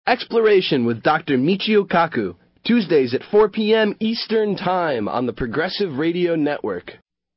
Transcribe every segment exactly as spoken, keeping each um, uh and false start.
Exploration with Doctor Michio Kaku, Tuesdays at four p.m. Eastern Time on the Progressive Radio Network.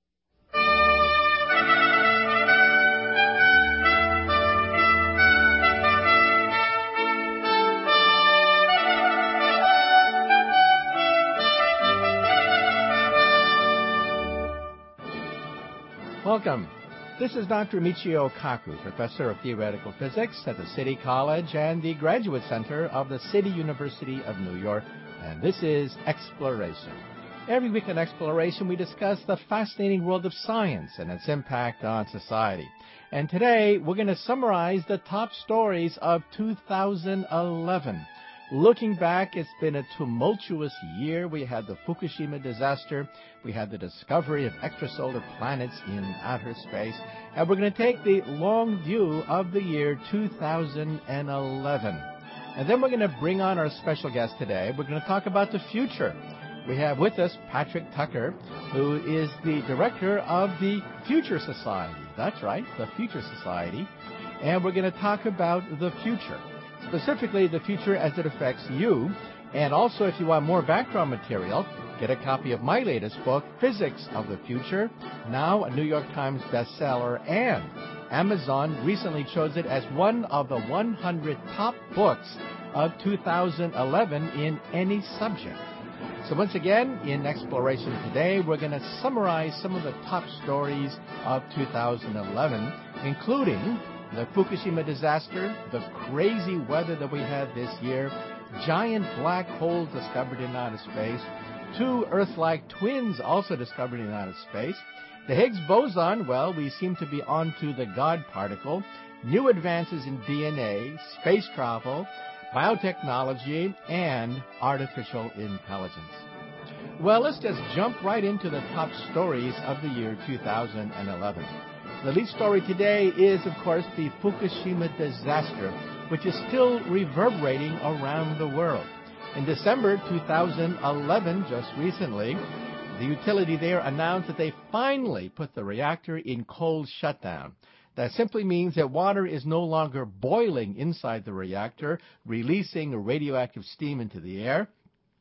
Welcome. This is Doctor Michio Kaku, Professor of Theoretical Physics at the City College and the Graduate Center of the City University of New York, and this is Exploration. Every week in Exploration, we discuss the fascinating world of science and its impact on society. And today, we're going to summarize the top stories of two thousand eleven. Looking back, it's been a tumultuous year. We had the Fukushima disaster. We had the discovery of extrasolar planets in outer space. And we're going to take the long view of the year two thousand eleven. And then we're going to bring on our special guest today. We're going to talk about the future. We have with us Patrick Tucker, who is the director of the Future Society. That's right, the Future Society. And we're going to talk about the future. Specifically, the future as it affects you. And also, if you want more background material, get a copy of my latest book, Physics of the Future, now a New York Times bestseller, and Amazon recently chose it as one of the one hundred top books of two thousand eleven in any subject. So once again, in Exploration today, we're going to summarize some of the top stories of two thousand eleven, including the Fukushima disaster, the crazy weather that we had this year, giant black holes discovered in outer space, two Earth-like twins also discovered in outer space, the Higgs boson, well, we seem to be onto the God particle, new advances in D N A, space travel, biotechnology, and artificial intelligence. Well, let's just jump right into the top stories of the year two thousand eleven. The lead story today is, of course, the Fukushima disaster, which is still reverberating around the world. In December two thousand eleven, just recently, the utility there announced that they finally put the reactor in cold shutdown. That simply means that water is no longer boiling inside the reactor, releasing radioactive steam into the air.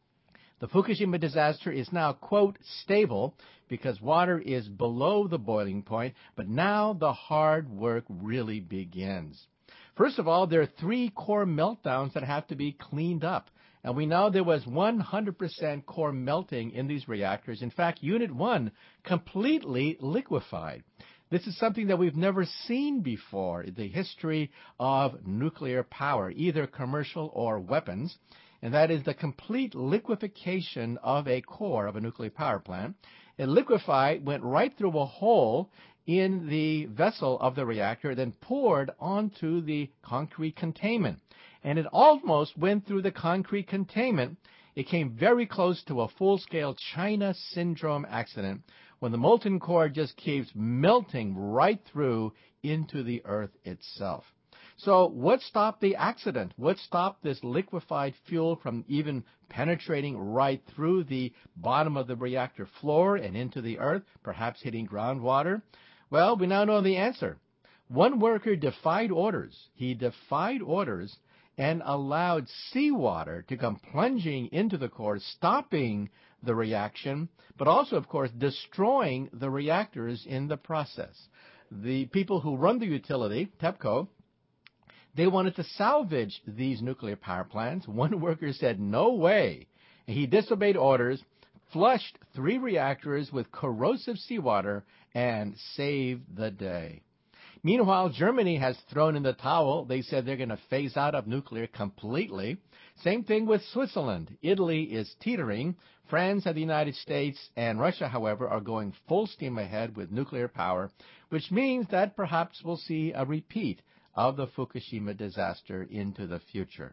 The Fukushima disaster is now, quote, stable because water is below the boiling point, but now the hard work really begins. First of all, there are three core meltdowns that have to be cleaned up. And we know there was one hundred percent core melting in these reactors. In fact, Unit one completely liquefied. This is something that we've never seen before in the history of nuclear power, either commercial or weapons. And that is the complete liquefaction of a core of a nuclear power plant. It liquefied, went right through a hole in the vessel of the reactor, then poured onto the concrete containment. And it almost went through the concrete containment. It came very close to a full-scale China syndrome accident when the molten core just keeps melting right through into the Earth itself. So what stopped the accident? What stopped this liquefied fuel from even penetrating right through the bottom of the reactor floor and into the Earth, perhaps hitting groundwater? Well, we now know the answer. One worker defied orders. He defied orders and allowed seawater to come plunging into the core, stopping the reaction, but also, of course, destroying the reactors in the process. The people who run the utility, TEPCO, they wanted to salvage these nuclear power plants. One worker said, no way. And he disobeyed orders, flushed three reactors with corrosive seawater, and saved the day. Meanwhile, Germany has thrown in the towel. They said they're going to phase out of nuclear completely. Same thing with Switzerland. Italy is teetering. France and the United States and Russia, however, are going full steam ahead with nuclear power, which means that perhaps we'll see a repeat of the Fukushima disaster into the future.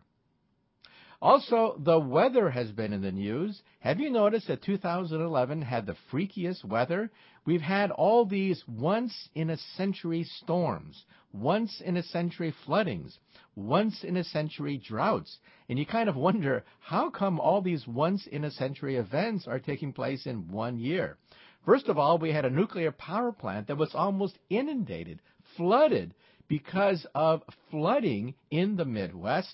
Also, the weather has been in the news. Have you noticed that two thousand eleven had the freakiest weather? We've had all these once-in-a-century storms, once-in-a-century floodings, once-in-a-century droughts. And you kind of wonder, how come all these once-in-a-century events are taking place in one year? First of all, we had a nuclear power plant that was almost inundated, flooded, because of flooding in the Midwest.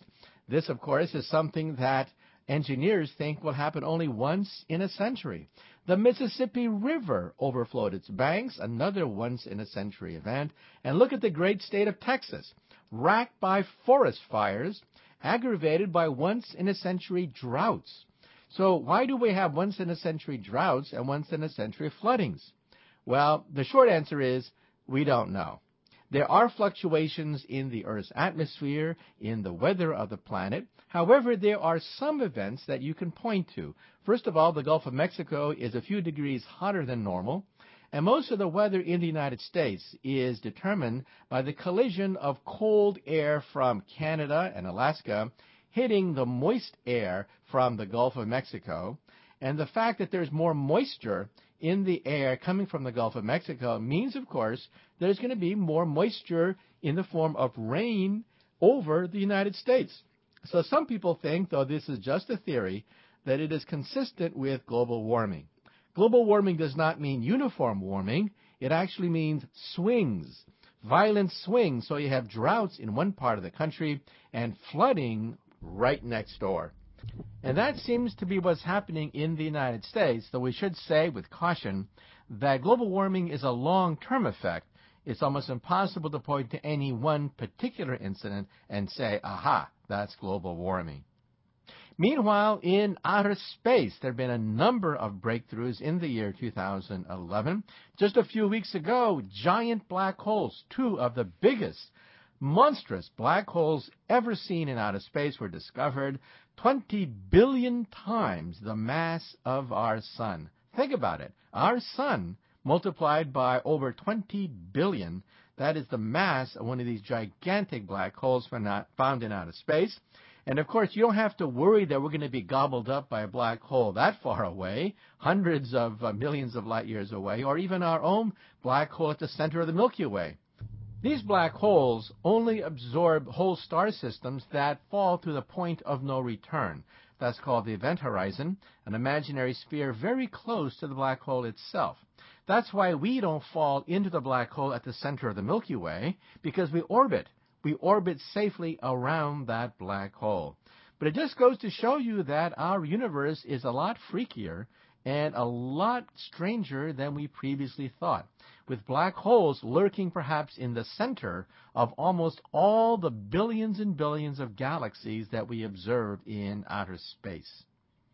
This, of course, is something that engineers think will happen only once in a century. The Mississippi River overflowed its banks, another once-in-a-century event. And look at the great state of Texas, racked by forest fires, aggravated by once-in-a-century droughts. So why do we have once-in-a-century droughts and once-in-a-century floodings? Well, the short answer is we don't know. There are fluctuations in the Earth's atmosphere, in the weather of the planet. However, there are some events that you can point to. First of all, the Gulf of Mexico is a few degrees hotter than normal, and most of the weather in the United States is determined by the collision of cold air from Canada and Alaska hitting the moist air from the Gulf of Mexico. And the fact that there's more moisture in the air coming from the Gulf of Mexico means, of course, there's going to be more moisture in the form of rain over the United States. So some people think, though this is just a theory, that it is consistent with global warming. Global warming does not mean uniform warming. It actually means swings, violent swings. So you have droughts in one part of the country and flooding right next door. And that seems to be what's happening in the United States, though we should say with caution that global warming is a long-term effect. It's almost impossible to point to any one particular incident and say, aha, that's global warming. Meanwhile, in outer space, there have been a number of breakthroughs in the year two thousand eleven. Just a few weeks ago, giant black holes, two of the biggest, monstrous black holes ever seen in outer space, were discovered, twenty billion times the mass of our sun. Think about it. Our sun multiplied by over twenty billion. That is the mass of one of these gigantic black holes found in outer space. And, of course, you don't have to worry that we're going to be gobbled up by a black hole that far away, hundreds of uh, millions of light years away, or even our own black hole at the center of the Milky Way. These black holes only absorb whole star systems that fall to the point of no return. That's called the event horizon, an imaginary sphere very close to the black hole itself. That's why we don't fall into the black hole at the center of the Milky Way, because we orbit. We orbit safely around that black hole. But it just goes to show you that our universe is a lot freakier and a lot stranger than we previously thought, with black holes lurking perhaps in the center of almost all the billions and billions of galaxies that we observe in outer space.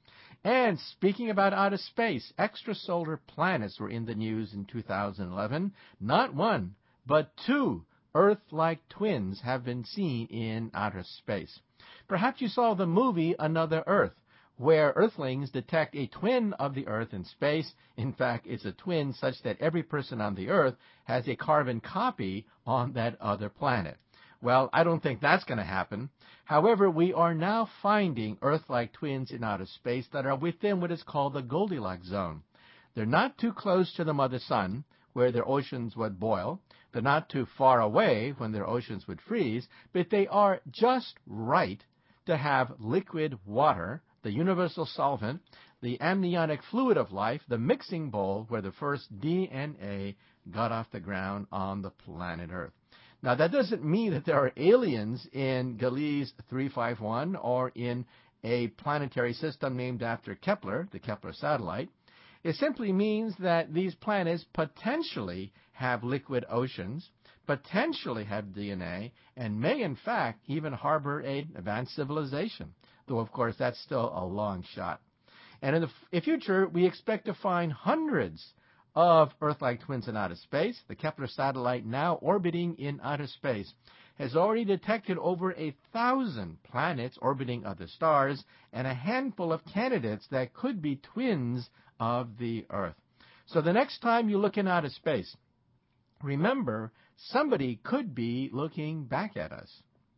And speaking about outer space, extrasolar planets were in the news in two thousand eleven. Not one, but two Earth-like twins have been seen in outer space. Perhaps you saw the movie Another Earth, where Earthlings detect a twin of the Earth in space. In fact, it's a twin such that every person on the Earth has a carbon copy on that other planet. Well, I don't think that's going to happen. However, we are now finding Earth-like twins in outer space that are within what is called the Goldilocks zone. They're not too close to the mother sun, where their oceans would boil. They're not too far away when their oceans would freeze, but they are just right to have liquid water, the universal solvent, the amniotic fluid of life, the mixing bowl where the first D N A got off the ground on the planet Earth. Now, that doesn't mean that there are aliens in Gliese three five one or in a planetary system named after Kepler, the Kepler satellite. It simply means that these planets potentially have liquid oceans, potentially have D N A, and may, in fact, even harbor an advanced civilization, though, of course, that's still a long shot. And in the f- future, we expect to find hundreds of Earth-like twins in outer space. The Kepler satellite, now orbiting in outer space, has already detected over a thousand planets orbiting other stars and a handful of candidates that could be twins of the Earth. So the next time you look in outer space, remember, somebody could be looking back at us.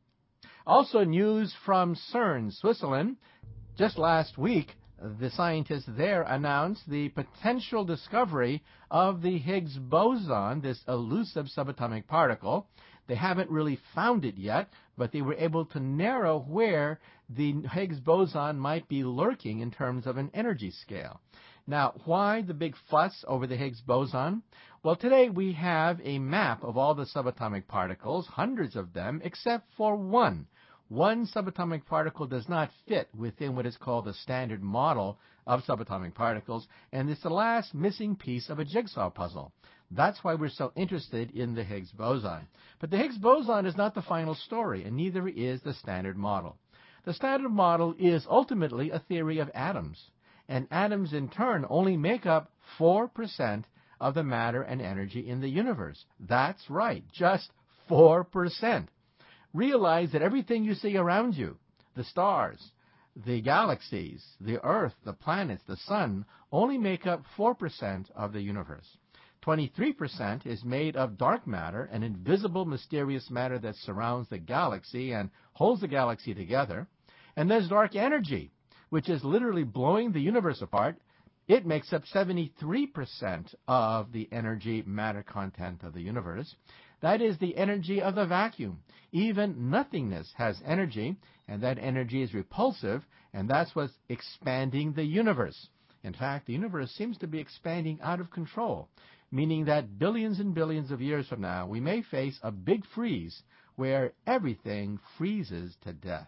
Also, news from CERN, Switzerland. Just last week, the scientists there announced the potential discovery of the Higgs boson, this elusive subatomic particle. They haven't really found it yet, but they were able to narrow where the Higgs boson might be lurking in terms of an energy scale. Now, why the big fuss over the Higgs boson? Well, today we have a map of all the subatomic particles, hundreds of them, except for one. one subatomic particle does not fit within what is called the standard model of subatomic particles, and it's the last missing piece of a jigsaw puzzle. That's why we're so interested in the Higgs boson. But the Higgs boson is not the final story, and neither is the standard model. The standard model is ultimately a theory of atoms, and atoms in turn only make up four percent of the matter and energy in the universe. That's right, just four percent. Realize that everything you see around you, the stars, the galaxies, the Earth, the planets, the sun, only make up four percent of the universe. twenty-three percent is made of dark matter, an invisible, mysterious matter that surrounds the galaxy and holds the galaxy together. And there's dark energy, which is literally blowing the universe apart. It makes up seventy-three percent of the energy matter content of the universe. That is the energy of the vacuum. Even nothingness has energy, and that energy is repulsive, and that's what's expanding the universe. In fact, the universe seems to be expanding out of control, meaning that billions and billions of years from now, we may face a big freeze where everything freezes to death.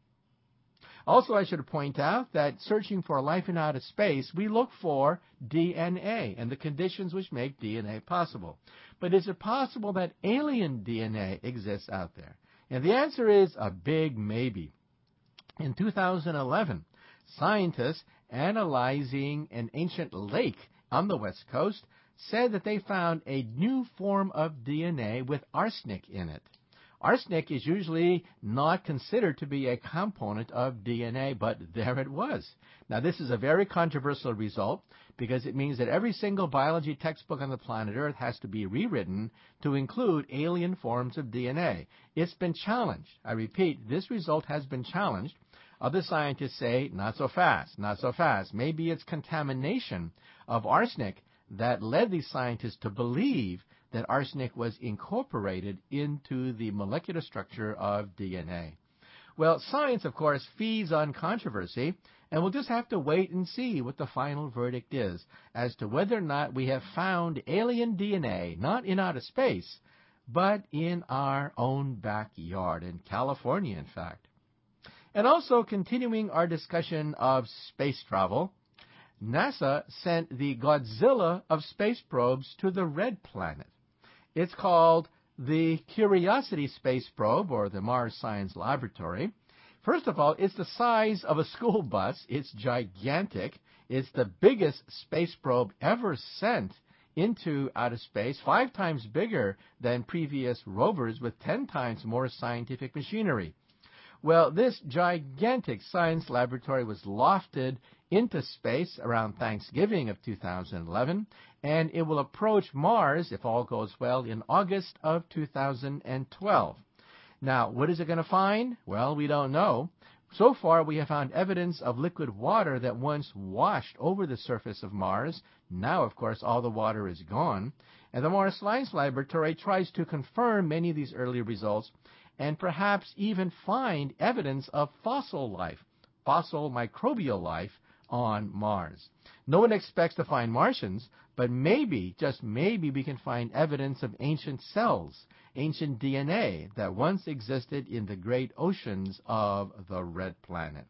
Also, I should point out that searching for life in outer space, we look for D N A and the conditions which make D N A possible. But is it possible that alien D N A exists out there? And the answer is a big maybe. In two thousand eleven, scientists analyzing an ancient lake on the West Coast said that they found a new form of D N A with arsenic in it. Arsenic is usually not considered to be a component of D N A, but there it was. Now, this is a very controversial result because it means that every single biology textbook on the planet Earth has to be rewritten to include alien forms of D N A. It's been challenged. I repeat, this result has been challenged. Other scientists say, not so fast, not so fast. Maybe it's contamination of arsenic that led these scientists to believe that arsenic was incorporated into the molecular structure of D N A. Well, science, of course, feeds on controversy, and we'll just have to wait and see what the final verdict is as to whether or not we have found alien D N A, not in outer space, but in our own backyard, in California, in fact. And also, continuing our discussion of space travel, NASA sent the Godzilla of space probes to the Red Planet. It's called the Curiosity Space Probe, or the Mars Science Laboratory. First of all, it's the size of a school bus. It's gigantic. It's the biggest space probe ever sent into outer space, five times bigger than previous rovers with ten times more scientific machinery. Well, this gigantic science laboratory was lofted into space around Thanksgiving of two thousand eleven, and it will approach Mars, if all goes well, in August of two thousand twelve. Now, what is it going to find? Well, we don't know. So far, we have found evidence of liquid water that once washed over the surface of Mars. Now, of course, all the water is gone. And the Mars Science Laboratory tries to confirm many of these early results and perhaps even find evidence of fossil life, fossil microbial life on Mars. No one expects to find Martians, but maybe, just maybe, we can find evidence of ancient cells, ancient D N A that once existed in the great oceans of the Red Planet.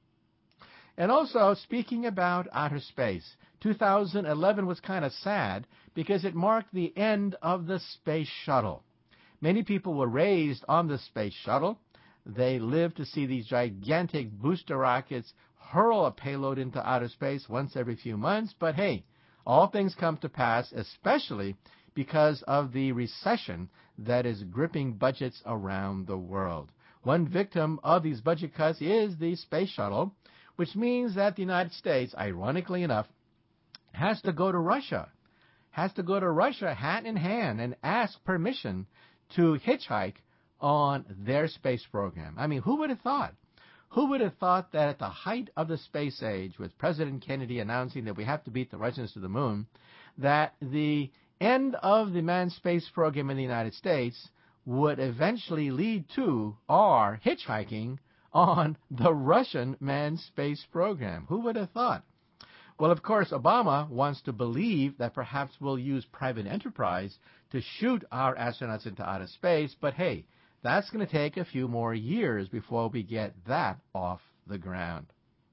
And also, speaking about outer space, two thousand eleven was kind of sad because it marked the end of the space shuttle. Many people were raised on the space shuttle. They lived to see these gigantic booster rockets hurl a payload into outer space once every few months. But hey, all things come to pass, especially because of the recession that is gripping budgets around the world. One victim of these budget cuts is the space shuttle, which means that the United States, ironically enough, has to go to Russia, has to go to Russia hand in hand and ask permission to hitchhike on their space program. I mean, who would have thought? Who would have thought that at the height of the space age, with President Kennedy announcing that we have to beat the Russians to the moon, that the end of the manned space program in the United States would eventually lead to our hitchhiking on the Russian manned space program? Who would have thought? Well, of course, Obama wants to believe that perhaps we'll use private enterprise to shoot our astronauts into outer space, but hey, that's going to take a few more years before we get that off the ground.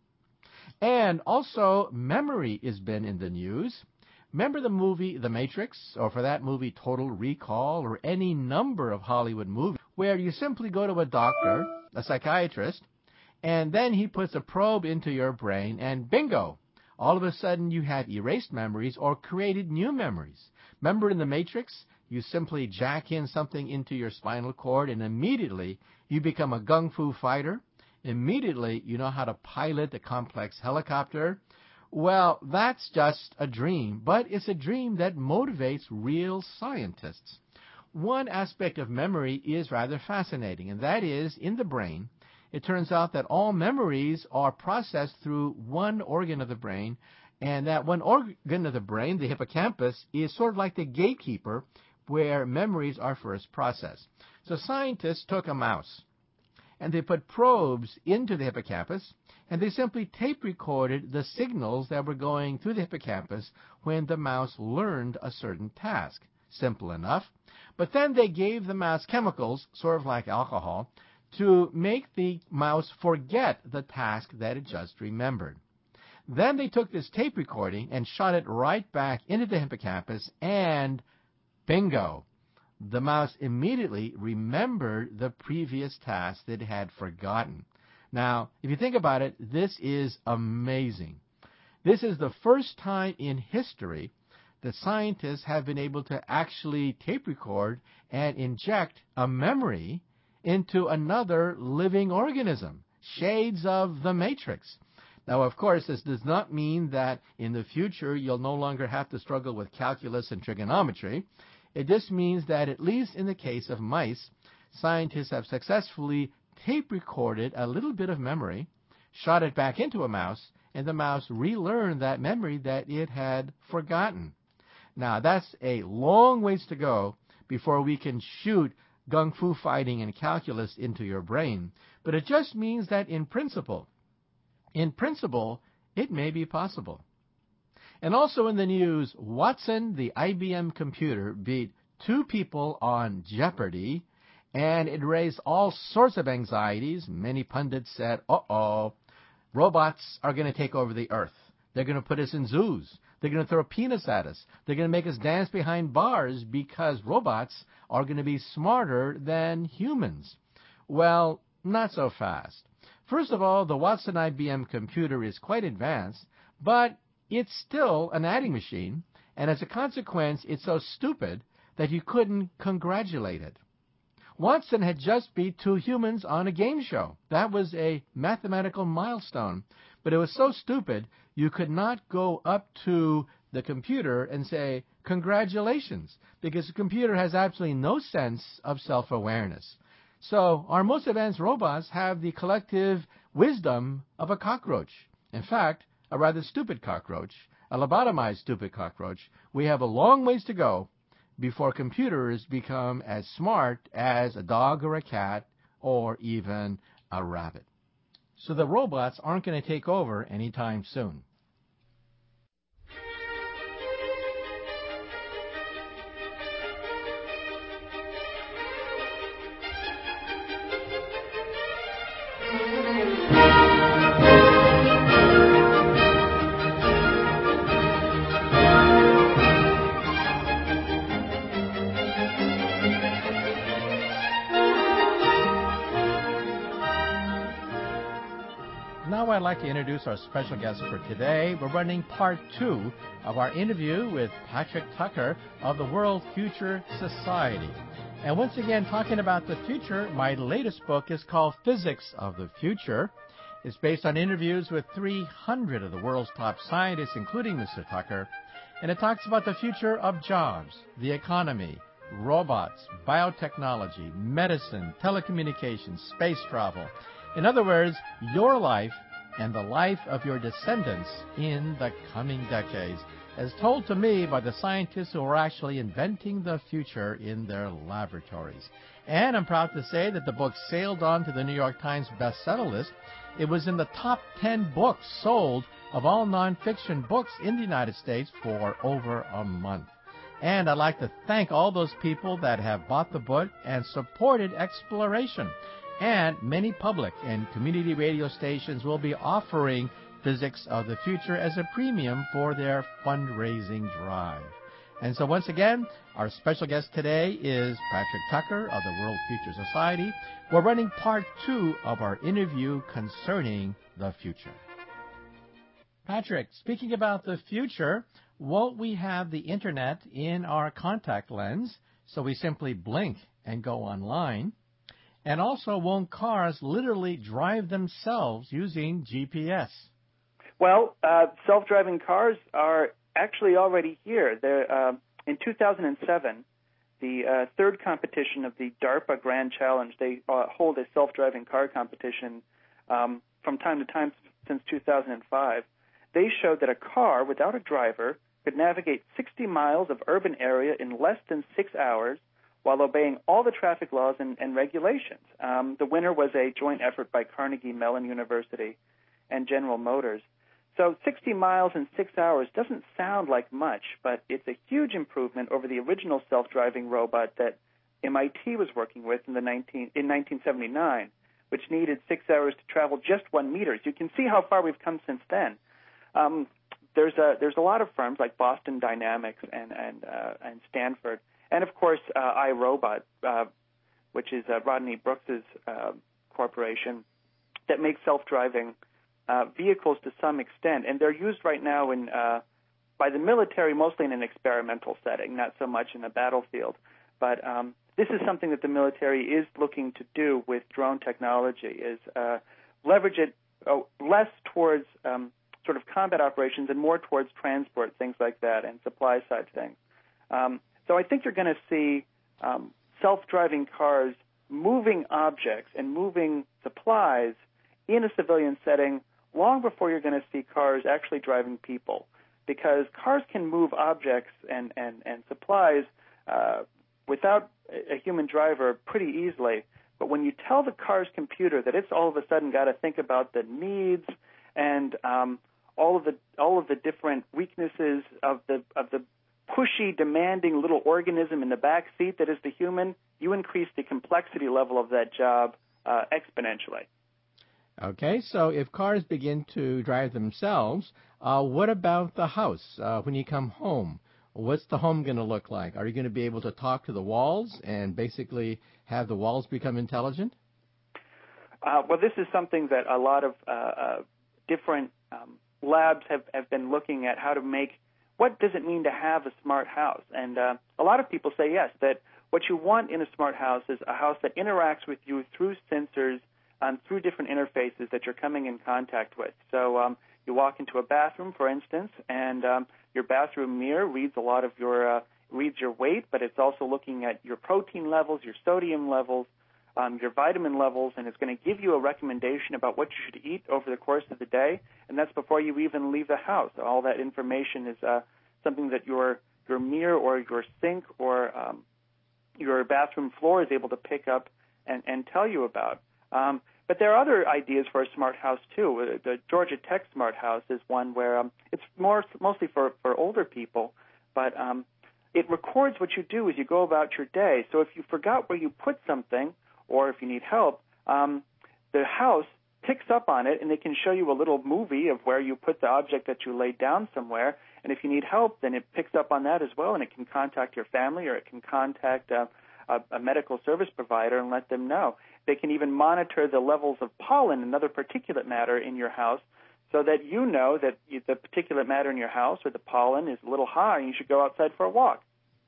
And also, memory has been in the news. Remember the movie The Matrix, or for that movie Total Recall, or any number of Hollywood movies where you simply go to a doctor, a psychiatrist, and then he puts a probe into your brain, and bingo, all of a sudden you have erased memories or created new memories. Remember in The Matrix, you simply jack in something into your spinal cord, and immediately you become a gung fu fighter. Immediately you know how to pilot a complex helicopter. Well, that's just a dream, but it's a dream that motivates real scientists. One aspect of memory is rather fascinating, and that is, in the brain, it turns out that all memories are processed through one organ of the brain, and that one organ of the brain, the hippocampus, is sort of like the gatekeeper where memories are first processed. So scientists took a mouse, and they put probes into the hippocampus, and they simply tape recorded the signals that were going through the hippocampus when the mouse learned a certain task. Simple enough. But then they gave the mouse chemicals, sort of like alcohol, to make the mouse forget the task that it just remembered. Then they took this tape recording and shot it right back into the hippocampus, and bingo! The mouse immediately remembered the previous task that it had forgotten. Now, if you think about it, this is amazing. This is the first time in history that scientists have been able to actually tape record and inject a memory into another living organism. Shades of The Matrix. Now, of course, this does not mean that in the future you'll no longer have to struggle with calculus and trigonometry. It just means that, at least in the case of mice, scientists have successfully tape recorded a little bit of memory, shot it back into a mouse, and the mouse relearned that memory that it had forgotten. Now, that's a long ways to go before we can shoot gung fu fighting and calculus into your brain, but it just means that in principle, in principle, it may be possible. And also in the news, Watson, the I B M computer, beat two people on Jeopardy, and it raised all sorts of anxieties. Many pundits said, uh-oh, robots are going to take over the earth. They're going to put us in zoos. They're going to throw peanuts at us. They're going to make us dance behind bars because robots are going to be smarter than humans. Well, not so fast. First of all, the Watson I B M computer is quite advanced, but it's still an adding machine, and as a consequence, it's so stupid that you couldn't congratulate it. Watson had just beat two humans on a game show. That was a mathematical milestone, but it was so stupid you could not go up to the computer and say, congratulations, because the computer has absolutely no sense of self-awareness. So our most advanced robots have the collective wisdom of a cockroach. In fact, a rather stupid cockroach, a lobotomized stupid cockroach. We have a long ways to go before computers become as smart as a dog or a cat or even a rabbit. So the robots aren't going to take over anytime soon. Now I'd like to introduce our special guest for today. We're running part two of our interview with Patrick Tucker of the World Future Society. And once again, talking about the future, my latest book is called Physics of the Future. It's based on interviews with three hundred of the world's top scientists, including Mister Tucker. And it talks about the future of jobs, the economy, robots, biotechnology, medicine, telecommunications, space travel. In other words, your life and the life of your descendants in the coming decades, as told to me by the scientists who are actually inventing the future in their laboratories. And I'm proud to say that the book sailed on to the New York Times bestseller list. It was in the top ten books sold of all nonfiction books in the United States for over a month. And I'd like to thank all those people that have bought the book and supported Exploration. And many public and community radio stations will be offering Physics of the Future as a premium for their fundraising drive. And so once again, our special guest today is Patrick Tucker of the World Future Society. We're running part two of our interview concerning the future. Patrick, speaking about the future, won't we have the Internet in our contact lens so we simply blink and go online? And also, won't cars literally drive themselves using G P S? Well, uh, self-driving cars are actually already here. They're, uh, in two thousand seven, the uh, third competition of the DARPA Grand Challenge, they uh, hold a self-driving car competition um, from time to time since two thousand five. They showed that a car without a driver could navigate sixty miles of urban area in less than six hours while obeying all the traffic laws and, and regulations. Um, the winner was a joint effort by Carnegie Mellon University and General Motors. So sixty miles in six hours doesn't sound like much, but it's a huge improvement over the original self-driving robot that M I T was working with in, the nineteen, in nineteen seventy-nine, which needed six hours to travel just one meter. So you can see how far we've come since then. Um, there's a there's a lot of firms like Boston Dynamics and and uh, and Stanford, and of course uh, iRobot, uh, which is uh, Rodney Brooks's uh, corporation, that makes self-driving uh, vehicles to some extent, and they're used right now in uh, by the military mostly in an experimental setting, not so much in the battlefield. But um, this is something that the military is looking to do with drone technology: is uh, leverage it oh, less towards um, sort of combat operations and more towards transport, things like that, and supply side things. Um, so I think you're going to see um, self-driving cars moving objects and moving supplies in a civilian setting long before you're going to see cars actually driving people, because cars can move objects and, and, and supplies uh, without a human driver pretty easily. But when you tell the car's computer that it's all of a sudden got to think about the needs and um, all of the all of the different weaknesses of the of the pushy, demanding little organism in the back seat that is the human, you increase the complexity level of that job uh, exponentially. Okay, so if cars begin to drive themselves, uh, what about the house? Uh, when you come home, what's the home going to look like? Are you going to be able to talk to the walls and basically have the walls become intelligent? Uh, well, this is something that a lot of uh, uh, different um, labs have, have been looking at, how to make, what does it mean to have a smart house? And uh, a lot of people say yes, that what you want in a smart house is a house that interacts with you through sensors and through different interfaces that you're coming in contact with. So um, you walk into a bathroom, for instance, and um, your bathroom mirror reads a lot of your, uh, reads your weight, but it's also looking at your protein levels, your sodium levels, Um, your vitamin levels, and it's going to give you a recommendation about what you should eat over the course of the day, and that's before you even leave the house. All that information is uh, something that your your mirror or your sink or um, your bathroom floor is able to pick up and, and tell you about. Um, but there are other ideas for a smart house, too. The Georgia Tech Smart House is one where um, it's more mostly for, for older people, but um, it records what you do as you go about your day. So if you forgot where you put something, or if you need help, um, the house picks up on it, and they can show you a little movie of where you put the object that you laid down somewhere. And if you need help, then it picks up on that as well, and it can contact your family, or it can contact a, a, a medical service provider and let them know. They can even monitor the levels of pollen and other particulate matter in your house, so that you know that the particulate matter in your house or the pollen is a little high, and you should go outside for a walk.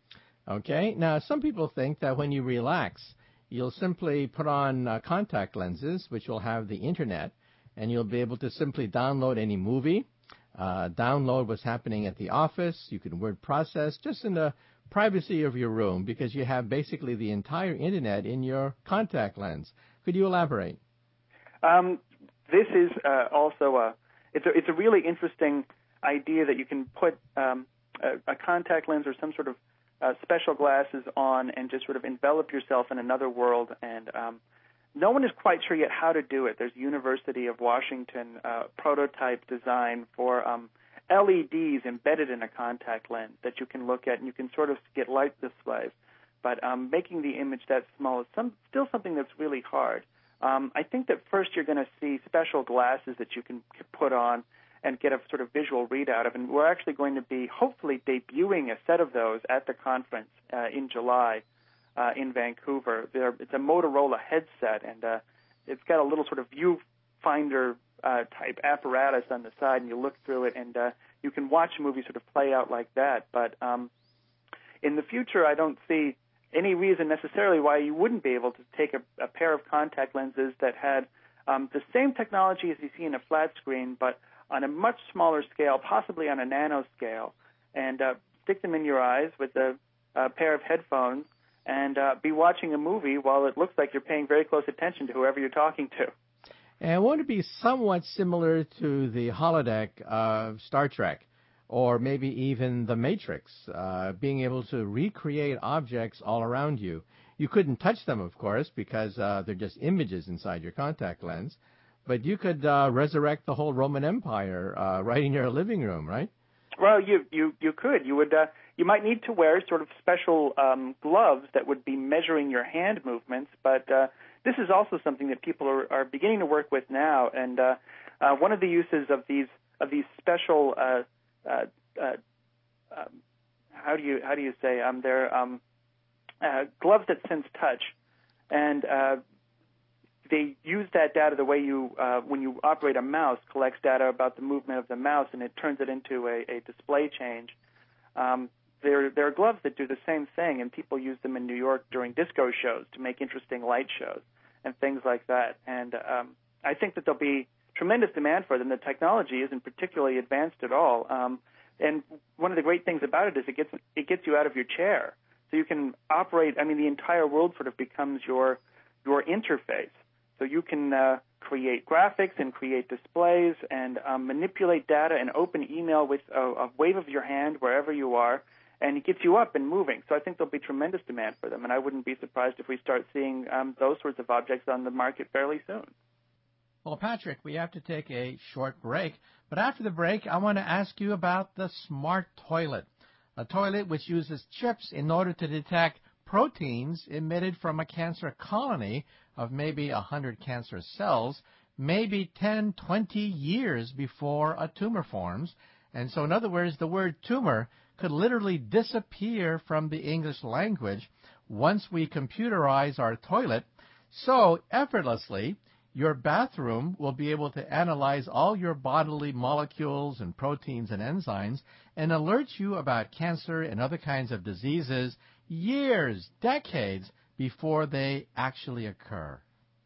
Okay. Now, some people think that when you relax, you'll simply put on uh, contact lenses, which will have the Internet, and you'll be able to simply download any movie, uh, download what's happening at the office. You can word process just in the privacy of your room, because you have basically the entire Internet in your contact lens. Could you elaborate? Um, this is uh, also a it's, a it's a really interesting idea that you can put um, a, a contact lens or some sort of Uh, special glasses on and just sort of envelop yourself in another world. And um, no one is quite sure yet how to do it. There's University of Washington uh, prototype design for um, L E Ds embedded in a contact lens that you can look at, and you can sort of get light displays. But um, making the image that small is some, still something that's really hard. Um, I think that first you're going to see special glasses that you can put on and get a sort of visual readout of. And we're actually going to be hopefully debuting a set of those at the conference uh, in July uh, in Vancouver. They're, it's a Motorola headset, and uh, it's got a little sort of viewfinder uh, type apparatus on the side, and you look through it, and uh, you can watch a movie sort of play out like that. But um, in the future, I don't see any reason necessarily why you wouldn't be able to take a, a pair of contact lenses that had um, the same technology as you see in a flat screen, but on a much smaller scale, possibly on a nano scale, and uh, stick them in your eyes with a, a pair of headphones and uh, be watching a movie while it looks like you're paying very close attention to whoever you're talking to. And won't it be somewhat similar to the holodeck of Star Trek, or maybe even The Matrix, uh, being able to recreate objects all around you? You couldn't touch them, of course, because uh, they're just images inside your contact lens. But you could uh, resurrect the whole Roman Empire uh, right in your living room, right? Well, you you you could. You would. Uh, you might need to wear sort of special um, gloves that would be measuring your hand movements. But uh, this is also something that people are, are beginning to work with now. And uh, uh, one of the uses of these of these special uh, uh, uh, um, how do you how do you say um, they're um, uh, gloves that sense touch, and uh, they use that data the way you, uh, when you operate a mouse, collects data about the movement of the mouse, and it turns it into a, a display change. Um, there, there are gloves that do the same thing, and people use them in New York during disco shows to make interesting light shows and things like that. And um, I think that there'll be tremendous demand for them. The technology isn't particularly advanced at all. Um, and one of the great things about it is it gets it gets you out of your chair, so you can operate. I mean, the entire world sort of becomes your your interface. So you can uh, create graphics and create displays and um, manipulate data and open email with a, a wave of your hand wherever you are, and it gets you up and moving. So I think there'll be tremendous demand for them, and I wouldn't be surprised if we start seeing um, those sorts of objects on the market fairly soon. Well, Patrick, we have to take a short break, but after the break, I want to ask you about the smart toilet, a toilet which uses chips in order to detect proteins emitted from a cancer colony of maybe one hundred cancer cells, maybe ten, twenty years before a tumor forms. And so, in other words, the word tumor could literally disappear from the English language once we computerize our toilet. So, effortlessly, your bathroom will be able to analyze all your bodily molecules and proteins and enzymes and alert you about cancer and other kinds of diseases years, decades before they actually occur.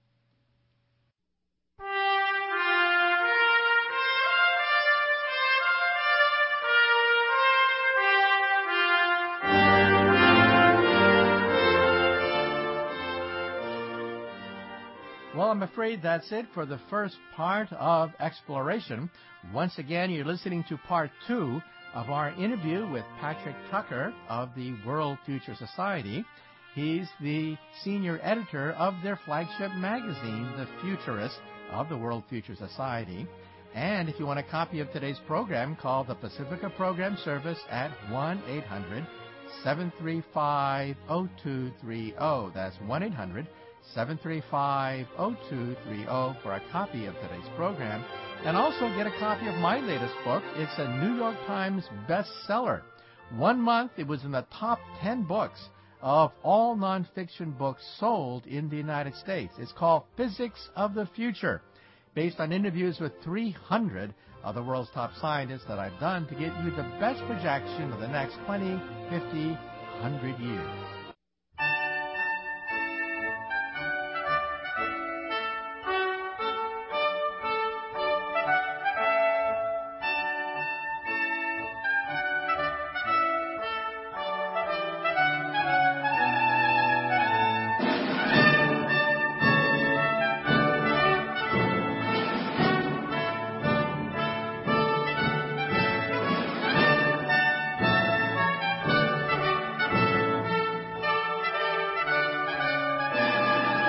Well, I'm afraid that's it for the first part of Exploration. Once again, you're listening to part two of our interview with Patrick Tucker of the World Future Society. He's the senior editor of their flagship magazine, The Futurist of the World Future Society. And if you want a copy of today's program, call the Pacifica Program Service at one eight hundred seven three five oh two three oh. That's one eight hundred seven three five oh two three oh for a copy of today's program. And also get a copy of my latest book. It's a New York Times bestseller. One month, it was in the top ten books of all nonfiction books sold in the United States. It's called Physics of the Future, based on interviews with three hundred of the world's top scientists that I've done to get you the best projection of the next twenty, fifty, one hundred years.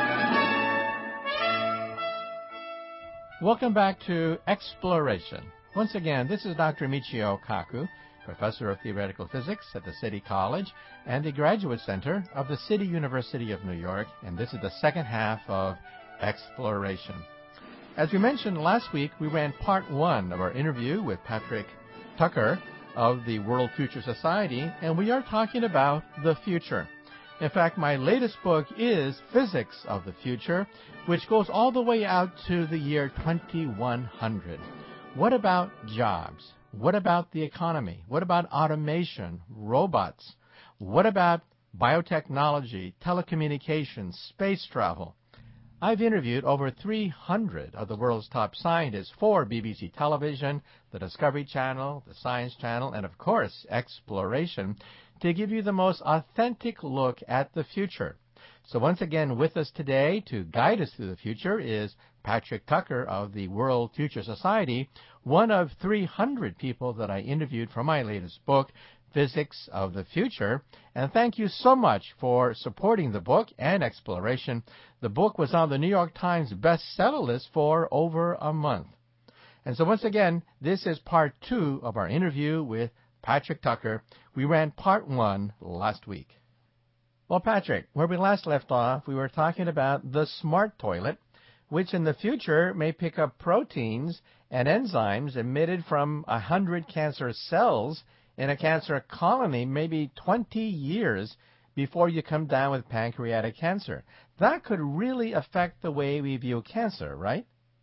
Welcome back to Exploration. Once again, this is Doctor Michio Kaku, Professor of Theoretical Physics at the City College and the Graduate Center of the City University of New York, and this is the second half of Exploration. As we mentioned last week, we ran part one of our interview with Patrick Tucker of the World Future Society, and we are talking about the future. In fact, my latest book is Physics of the Future, which goes all the way out to the year twenty-one hundred. What about jobs? What about the economy? What about automation, robots? What about biotechnology, telecommunications, space travel? I've interviewed over three hundred of the world's top scientists for B B C Television, the Discovery Channel, the Science Channel, and of course, Exploration, to give you the most authentic look at the future. So once again, with us today to guide us through the future is Patrick Tucker of the World Future Society, one of three hundred people that I interviewed for my latest book, Physics of the Future. And thank you so much for supporting the book and Exploration. The book was on the New York Times bestseller list for over a month. And so once again, this is part two of our interview with Patrick Tucker. We ran part one last week. Well, Patrick, where we last left off, we were talking about the smart toilet, which in the future may pick up proteins and enzymes emitted from one hundred cancer cells in a cancer colony maybe twenty years before you come down with pancreatic cancer. That could really affect the way we view cancer, right?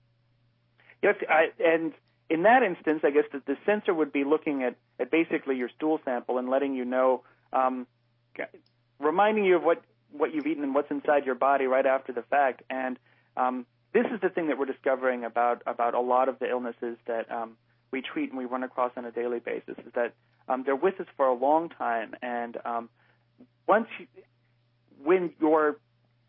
Yes, I, and in that instance, I guess that the sensor would be looking at, at basically your stool sample and letting you know, um, reminding you of what, what you've eaten and what's inside your body right after the fact. And um, this is the thing that we're discovering about, about a lot of the illnesses that um, we treat and we run across on a daily basis, is that um, they're with us for a long time. And um, once you, when your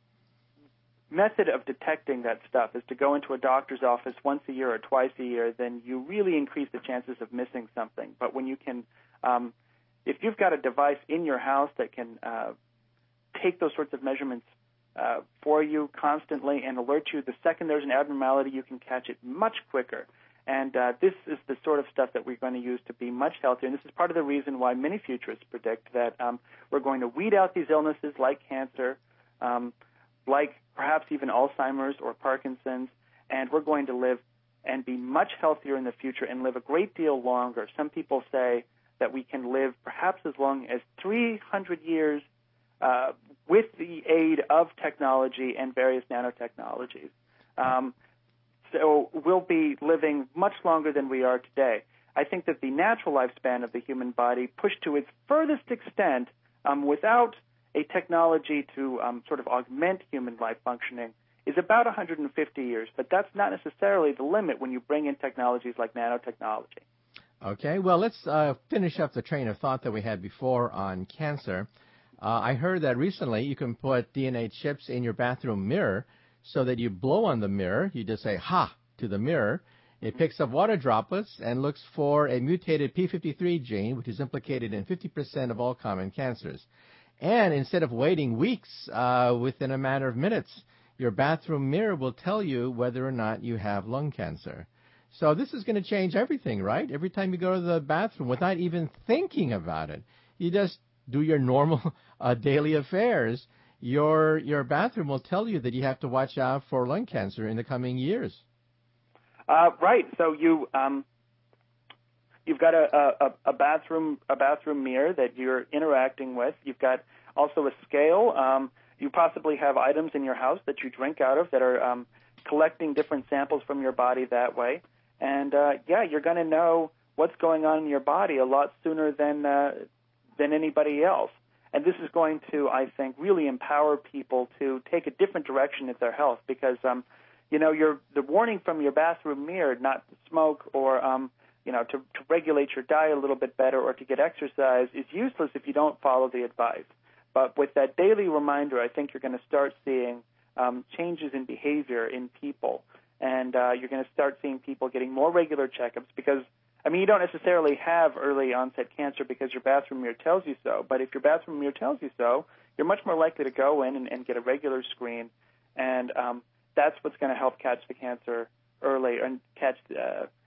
method of detecting that stuff is to go into a doctor's office once a year or twice a year, then you really increase the chances of missing something. But when you can, um, if you've got a device in your house that can uh, take those sorts of measurements uh, for you constantly and alert you, the second there's an abnormality, you can catch it much quicker. And uh, this is the sort of stuff that we're going to use to be much healthier. And this is part of the reason why many futurists predict that um, we're going to weed out these illnesses like cancer, um, like perhaps even Alzheimer's or Parkinson's, and we're going to live and be much healthier in the future and live a great deal longer. Some people say that we can live perhaps as long as three hundred years uh, with the aid of technology and various nanotechnologies. Um, so we'll be living much longer than we are today. I think that the natural lifespan of the human body, pushed to its furthest extent um, without a technology to um, sort of augment human life functioning, is about one hundred fifty years. But that's not necessarily the limit when you bring in technologies like nanotechnology. Okay, well, let's uh, finish up the train of thought that we had before on cancer. Uh, I heard that recently you can put D N A chips in your bathroom mirror so that you blow on the mirror. You just say, ha, to the mirror. It picks up water droplets and looks for a mutated p fifty-three gene, which is implicated in fifty percent of all common cancers. And instead of waiting weeks, uh, within a matter of minutes, your bathroom mirror will tell you whether or not you have lung cancer. So this is going to change everything, right? Every time you go to the bathroom, without even thinking about it, you just do your normal uh, daily affairs. Your your bathroom will tell you that you have to watch out for lung cancer in the coming years. Uh, right. So you um, you've got a, a, a bathroom a bathroom mirror that you're interacting with. You've got also a scale. Um, you possibly have items in your house that you drink out of that are um, collecting different samples from your body that way. And uh, yeah, you're going to know what's going on in your body a lot sooner than uh, than anybody else. And this is going to, I think, really empower people to take a different direction in their health because, um, you know, your the warning from your bathroom mirror not to smoke or, um, you know, to, to regulate your diet a little bit better or to get exercise is useless if you don't follow the advice. But with that daily reminder, I think you're going to start seeing um, changes in behavior in people. And uh, you're going to start seeing people getting more regular checkups because, I mean, you don't necessarily have early onset cancer because your bathroom mirror tells you so. But if your bathroom mirror tells you so, you're much more likely to go in and, and get a regular screen. And um, that's what's going to help catch the cancer early and catch uh,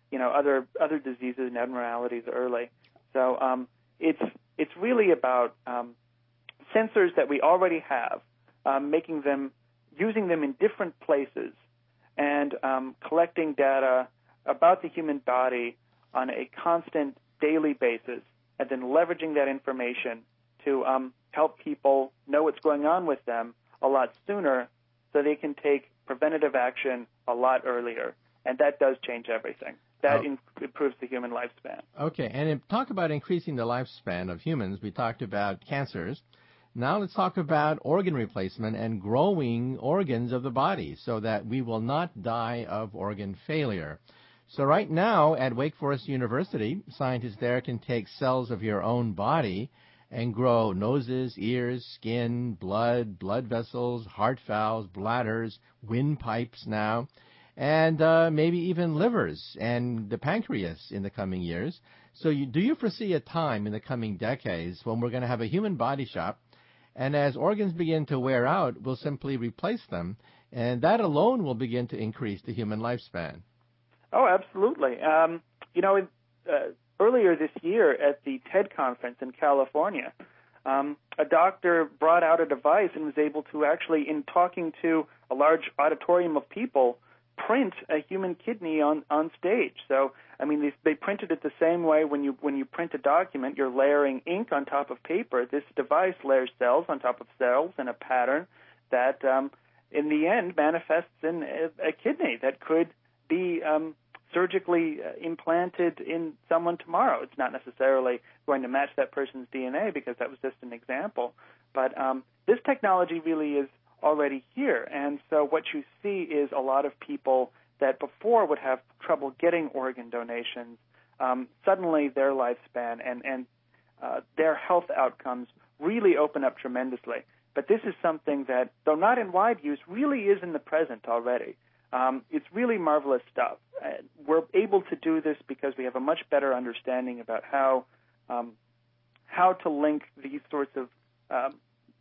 you know, other other diseases and abnormalities early. So um, it's it's really about um, sensors that we already have, um, making them, using them in different places, and um, collecting data about the human body on a constant daily basis, and then leveraging that information to um, help people know what's going on with them a lot sooner so they can take preventative action a lot earlier. And that does change everything. That oh. in- improves the human lifespan. Okay, and in, talk about increasing the lifespan of humans. We talked about cancers. Now let's talk about organ replacement and growing organs of the body so that we will not die of organ failure. So right now at Wake Forest University, scientists there can take cells of your own body and grow noses, ears, skin, blood, blood vessels, heart valves, bladders, windpipes now, and uh, maybe even livers and the pancreas in the coming years. So you, do you foresee a time in the coming decades when we're going to have a human body shop, and as organs begin to wear out, we'll simply replace them, and that alone will begin to increase the human lifespan? Oh, absolutely. Um, you know, uh, earlier this year at the TED conference in California, um, a doctor brought out a device and was able to actually, in talking to a large auditorium of people, print a human kidney on, on stage. So, I mean, they, they printed it the same way when you when you print a document, you're layering ink on top of paper. This device layers cells on top of cells in a pattern that, um, in the end, manifests in a, a kidney that could be um, surgically uh, implanted in someone tomorrow. It's not necessarily going to match that person's D N A because that was just an example. But um, this technology really is already here. And so what you see is a lot of people that before would have trouble getting organ donations, um, suddenly their lifespan and, and uh, their health outcomes really open up tremendously. But this is something that, though not in wide use, really is in the present already. Um, it's really marvelous stuff. Uh, we're able to do this because we have a much better understanding about how um, how to link these sorts of um,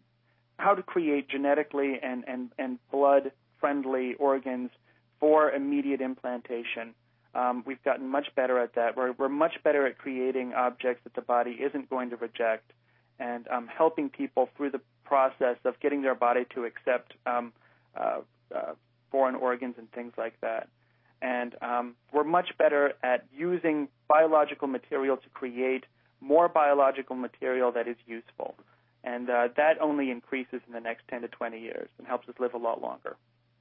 how to create genetically and, and, and blood-friendly organs for immediate implantation. Um, we've gotten much better at that. We're, we're much better at creating objects that the body isn't going to reject and um, helping people through the process of getting their body to accept um, uh, uh, foreign organs and things like that. And um, we're much better at using biological material to create more biological material that is useful. And uh, that only increases in the next ten to twenty years and helps us live a lot longer.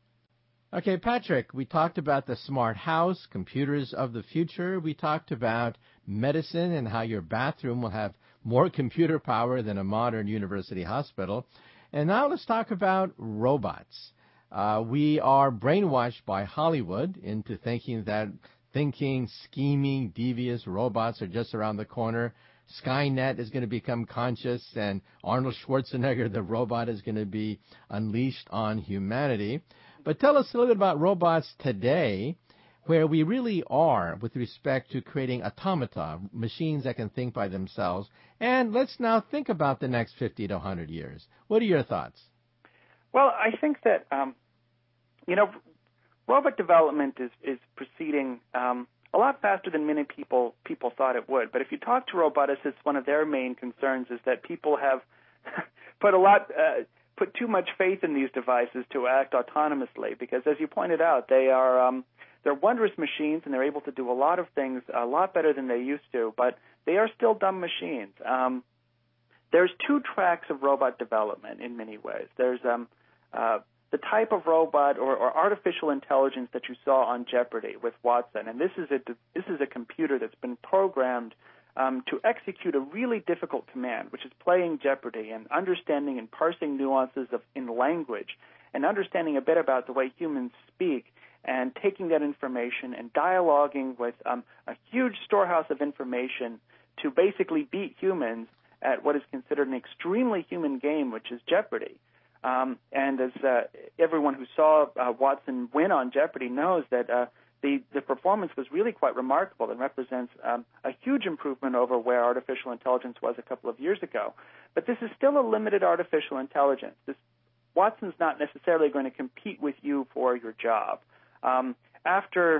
Okay, Patrick, we talked about the smart house, computers of the future. We talked about medicine and how your bathroom will have more computer power than a modern university hospital. And now let's talk about robots. Uh, we are brainwashed by Hollywood into thinking that thinking, scheming, devious robots are just around the corner. Skynet is going to become conscious, and Arnold Schwarzenegger, the robot, is going to be unleashed on humanity. But tell us a little bit about robots today, where we really are with respect to creating automata, machines that can think by themselves. And let's now think about the next fifty to one hundred years. What are your thoughts? Well, I think that, um, you know, robot development is, is proceeding um, a lot faster than many people people thought it would. But if you talk to roboticists, one of their main concerns is that people have put a lot, uh, put too much faith in these devices to act autonomously. Because as you pointed out, they are um, they're wondrous machines, and they're able to do a lot of things a lot better than they used to. But they are still dumb machines. Um, there's two tracks of robot development in many ways. There's um, uh, the type of robot or, or artificial intelligence that you saw on Jeopardy with Watson, and this is a this is a computer that's been programmed um, to execute a really difficult command, which is playing Jeopardy and understanding and parsing nuances of in language, and understanding a bit about the way humans speak, and taking that information and dialoguing with um, a huge storehouse of information to basically beat humans at what is considered an extremely human game, which is Jeopardy. Um, and as uh, everyone who saw uh, Watson win on Jeopardy knows that uh, the, the performance was really quite remarkable and represents um, a huge improvement over where artificial intelligence was a couple of years ago. But this is still a limited artificial intelligence. This, Watson's not necessarily going to compete with you for your job. Um, after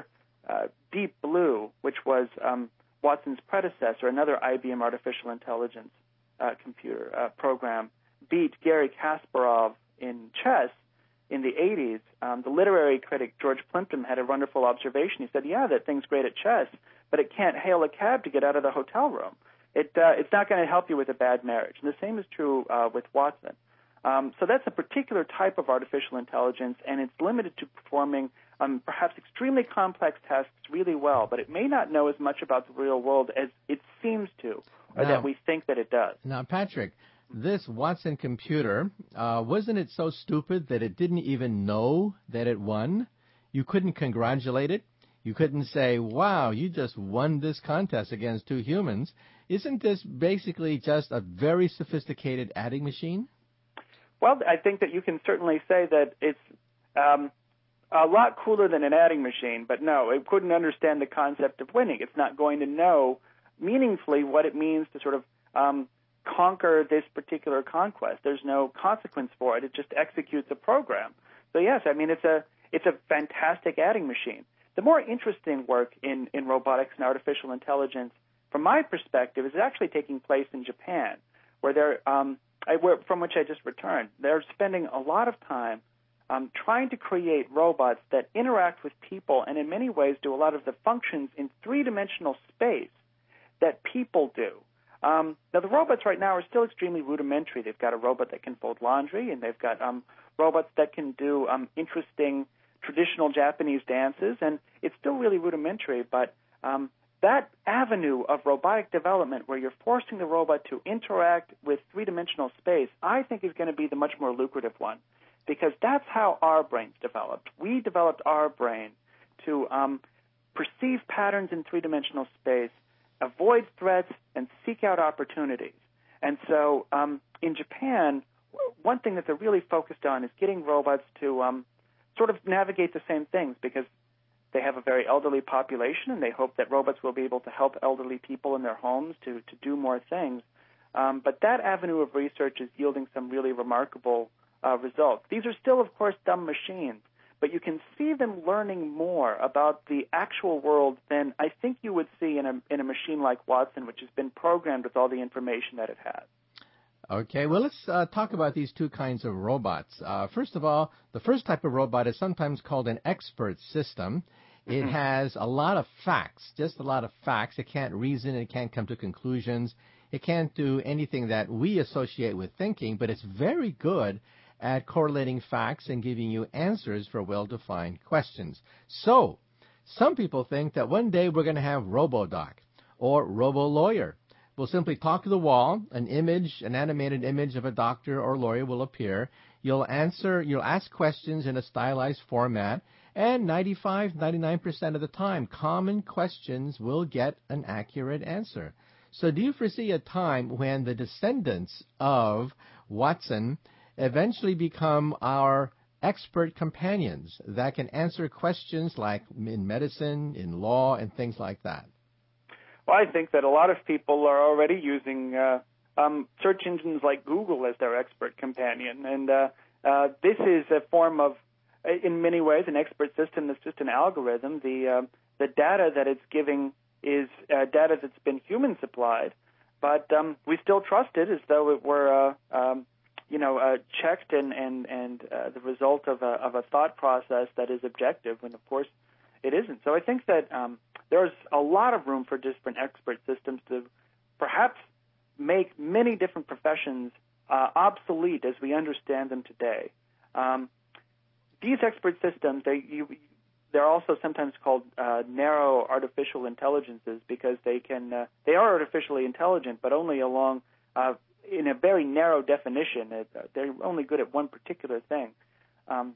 uh, Deep Blue, which was um, Watson's predecessor, another I B M artificial intelligence uh, computer uh, program, beat Garry Kasparov in chess in the eighties, um, the literary critic George Plimpton had a wonderful observation. He said, yeah, that thing's great at chess, but it can't hail a cab to get out of the hotel room. It, uh, it's not going to help you with a bad marriage. And the same is true uh, with Watson. Um, so that's a particular type of artificial intelligence, and it's limited to performing um, perhaps extremely complex tasks really well, but it may not know as much about the real world as it seems to, or now, that we think that it does. Now, Patrick, this Watson computer, uh, wasn't it so stupid that it didn't even know that it won? You couldn't congratulate it? You couldn't say, wow, you just won this contest against two humans. Isn't this basically just a very sophisticated adding machine? Well, I think that you can certainly say that it's um, a lot cooler than an adding machine, but no, it couldn't understand the concept of winning. It's not going to know meaningfully what it means to sort of um, conquer this particular conquest. There's no consequence for it. It just executes a program. So yes, I mean, it's a it's a fantastic adding machine. The more interesting work in, in robotics and artificial intelligence, from my perspective, is actually taking place in Japan, where they're um, I, where, from which I just returned. They're spending a lot of time um, trying to create robots that interact with people and in many ways do a lot of the functions in three-dimensional space that people do. Um, now, the robots right now are still extremely rudimentary. They've got a robot that can fold laundry, and they've got um, robots that can do um, interesting traditional Japanese dances, and it's still really rudimentary, but um, that avenue of robotic development where you're forcing the robot to interact with three-dimensional space, I think is going to be the much more lucrative one, because that's how our brains developed. We developed our brain to um, perceive patterns in three-dimensional space, avoid threats, and seek out opportunities. And so um, in Japan, one thing that they're really focused on is getting robots to um, sort of navigate the same things, because they have a very elderly population, and they hope that robots will be able to help elderly people in their homes to, to do more things. Um, but that avenue of research is yielding some really remarkable uh, results. These are still, of course, dumb machines, but you can see them learning more about the actual world than I think you would see in a, in a machine like Watson, which has been programmed with all the information that it has. Okay, well, let's uh, talk about these two kinds of robots. Uh, first of all, the first type of robot is sometimes called an expert system. It mm-hmm. has a lot of facts, just a lot of facts. It can't reason. It can't come to conclusions. It can't do anything that we associate with thinking, but it's very good at correlating facts and giving you answers for well-defined questions. So, some people think that one day we're going to have RoboDoc or RoboLawyer. We'll simply talk to the wall. An image, an animated image of a doctor or lawyer will appear. You'll answer, you'll ask questions in a stylized format, and ninety-five, ninety-nine percent of the time, common questions will get an accurate answer. So do you foresee a time when the descendants of Watson eventually become our expert companions that can answer questions like in medicine, in law, and things like that? Well, I think that a lot of people are already using uh, um, search engines like Google as their expert companion. And uh, uh, this is a form of, in many ways, an expert system that's just an algorithm. The, uh, the data that it's giving is uh, data that's been human-supplied, but um, we still trust it as though it were, uh, um, you know, uh, checked and, and, and uh, the result of a, of a thought process that is objective, when, of course, it isn't. So I think that um, there's a lot of room for different expert systems to perhaps make many different professions uh, obsolete as we understand them today. Um, these expert systems, they, you, they're also sometimes called uh, narrow artificial intelligences, because they can uh, they are artificially intelligent, but only along uh, in a very narrow definition. It, uh, they're only good at one particular thing. Um,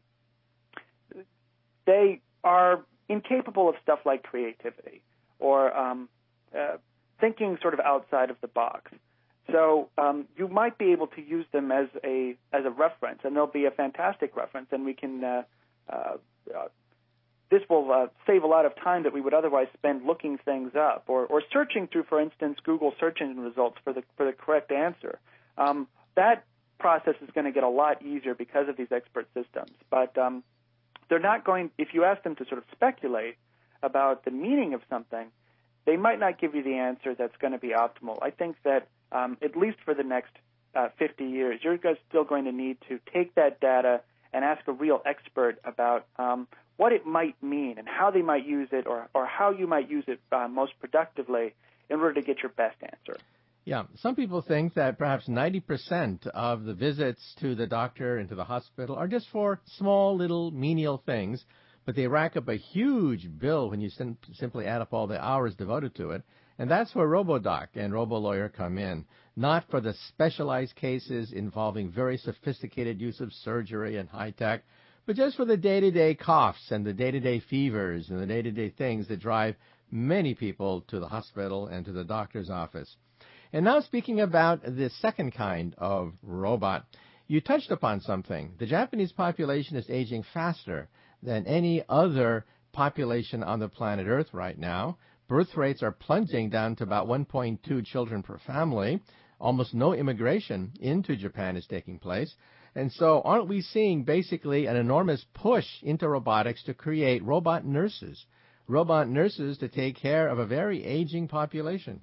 they are incapable of stuff like creativity or um, uh, thinking sort of outside of the box. So um, you might be able to use them as a as a reference, and they'll be a fantastic reference, and we can uh, uh, uh, this will uh, save a lot of time that we would otherwise spend looking things up or, or searching through, for instance, Google search engine results for the for the correct answer. Um, that process is going to get a lot easier because of these expert systems, but um, they're not going. If you ask them to sort of speculate, about the meaning of something, they might not give you the answer that's going to be optimal. I think that um, at least for the next uh, fifty years, you're guys still going to need to take that data and ask a real expert about um, what it might mean and how they might use it, or, or how you might use it uh, most productively in order to get your best answer. Yeah, some people think that perhaps ninety percent of the visits to the doctor and to the hospital are just for small little menial things, but they rack up a huge bill when you sim- simply add up all the hours devoted to it. And that's where RoboDoc and RoboLawyer come in, not for the specialized cases involving very sophisticated use of surgery and high tech, but just for the day-to-day coughs and the day-to-day fevers and the day-to-day things that drive many people to the hospital and to the doctor's office. And now speaking about the second kind of robot, you touched upon something. The Japanese population is aging faster than any other population on the planet Earth right now. Birth rates are plunging down to about one point two children per family. Almost no immigration into Japan is taking place. And so aren't we seeing basically an enormous push into robotics to create robot nurses, robot nurses to take care of a very aging population?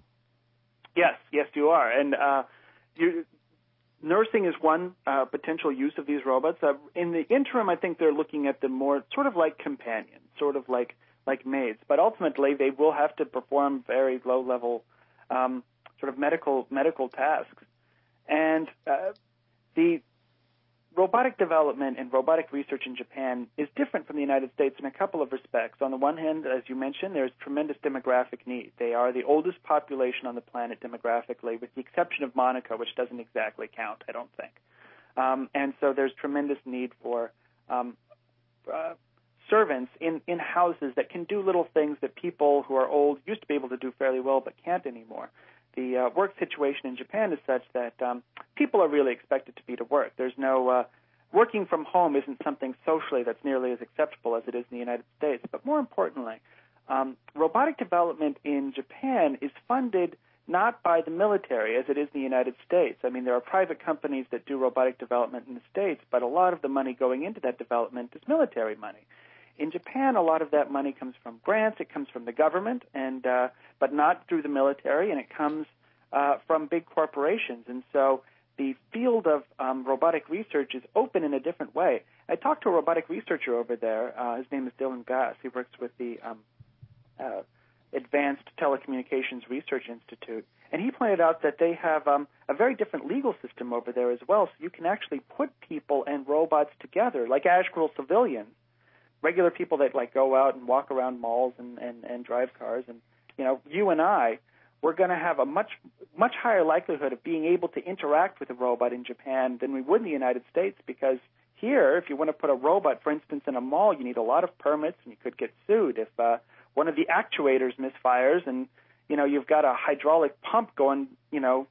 Yes, yes, you are. And uh, you, nursing is one uh, potential use of these robots. Uh, in the interim, I think they're looking at them more sort of like companions, sort of like like maids. But ultimately, they will have to perform very low-level um, sort of medical medical tasks. And uh, the robotic development and robotic research in Japan is different from the United States in a couple of respects. On the one hand, as you mentioned, there's tremendous demographic need. They are the oldest population on the planet demographically, with the exception of Monaco, which doesn't exactly count, I don't think. Um, and so there's tremendous need for um, uh, servants in, in houses that can do little things that people who are old used to be able to do fairly well but can't anymore. The uh, work situation in Japan is such that um, people are really expected to be to work. There's no uh, working from home isn't something socially that's nearly as acceptable as it is in the United States. But more importantly, um, robotic development in Japan is funded not by the military as it is in the United States. I mean, there are private companies that do robotic development in the States, but a lot of the money going into that development is military money. In Japan, a lot of that money comes from grants. It comes from the government, and uh, but not through the military, and it comes uh, from big corporations. And so the field of um, robotic research is open in a different way. I talked to a robotic researcher over there. Uh, his name is Dylan Gass. He works with the um, uh, Advanced Telecommunications Research Institute, and he pointed out that they have um, a very different legal system over there as well. So you can actually put people and robots together, like actual civilians. Regular people that like go out and walk around malls and, and, and drive cars, and you know, you and I, we're going to have a much much higher likelihood of being able to interact with a robot in Japan than we would in the United States, because here, if you want to put a robot, for instance, in a mall, you need a lot of permits, and you could get sued if uh, one of the actuators misfires, and you know, you've got a hydraulic pump going, you know,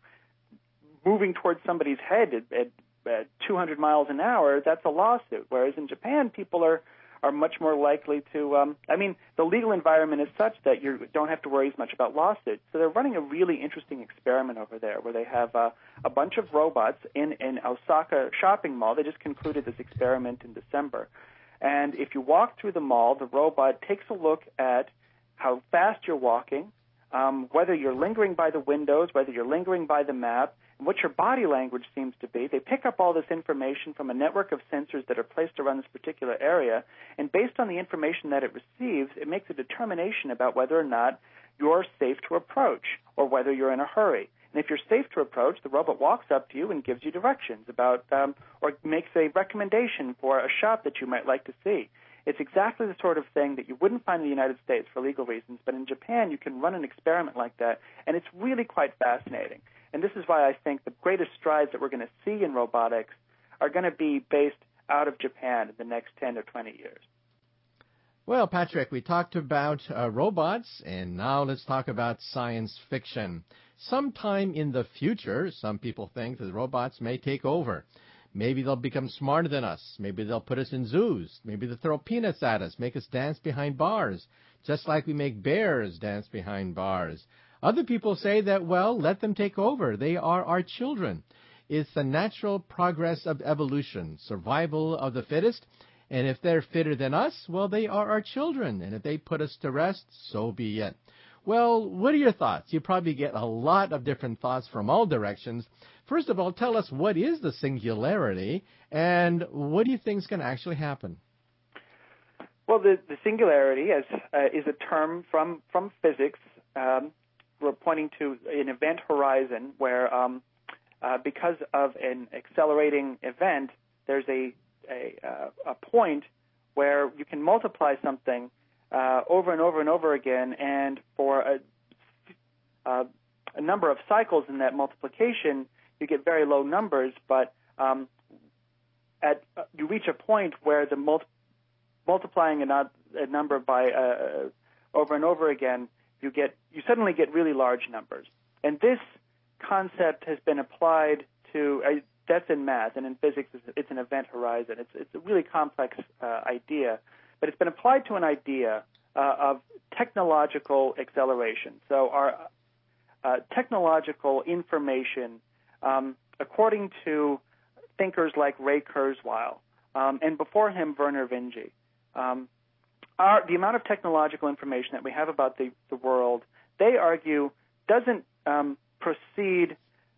moving towards somebody's head at, at, at two hundred miles an hour. That's a lawsuit. Whereas in Japan, people are are much more likely to, um, I mean, the legal environment is such that you don't have to worry as much about lawsuits. So they're running a really interesting experiment over there where they have uh, a bunch of robots in an Osaka shopping mall. They just concluded this experiment in December. And if you walk through the mall, the robot takes a look at how fast you're walking, um, whether you're lingering by the windows, whether you're lingering by the map, and what your body language seems to be. They pick up all this information from a network of sensors that are placed around this particular area, and based on the information that it receives, it makes a determination about whether or not you're safe to approach or whether you're in a hurry. And if you're safe to approach, the robot walks up to you and gives you directions about um, or makes a recommendation for a shop that you might like to see. It's exactly the sort of thing that you wouldn't find in the United States for legal reasons, but in Japan you can run an experiment like that, and it's really quite fascinating. And this is why I think the greatest strides that we're going to see in robotics are going to be based out of Japan in the next ten or twenty years. Well, Patrick, we talked about uh, robots, and now let's talk about science fiction. Sometime in the future, some people think that robots may take over. Maybe they'll become smarter than us. Maybe they'll put us in zoos. Maybe they'll throw peanuts at us, make us dance behind bars, just like we make bears dance behind bars. Other people say that, well, let them take over. They are our children. It's the natural progress of evolution, survival of the fittest, And if they're fitter than us, well, they are our children. And if they put us to rest, so be it. Well, what are your thoughts? You probably get a lot of different thoughts from all directions. First of all, tell us, what is the singularity, and what do you think is going to actually happen? Well, the, the singularity is, uh, is a term from, from physics. Um, we're pointing to an event horizon where, um, uh, because of an accelerating event, there's a, a, uh, a point where you can multiply something uh, over and over and over again, and for a, uh, a number of cycles in that multiplication, you get very low numbers, but um, at uh, you reach a point where the multi- multiplying a, a number by uh, over and over again, you get you suddenly get really large numbers. And this concept has been applied to uh, that's in math, and in physics it's, it's an event horizon. It's it's a really complex uh, idea, but it's been applied to an idea uh, of technological acceleration. So our uh, technological information, um, according to thinkers like Ray Kurzweil, um, and before him Vernor Vinge, um, our, the amount of technological information that we have about the, the world, they argue, doesn't um, proceed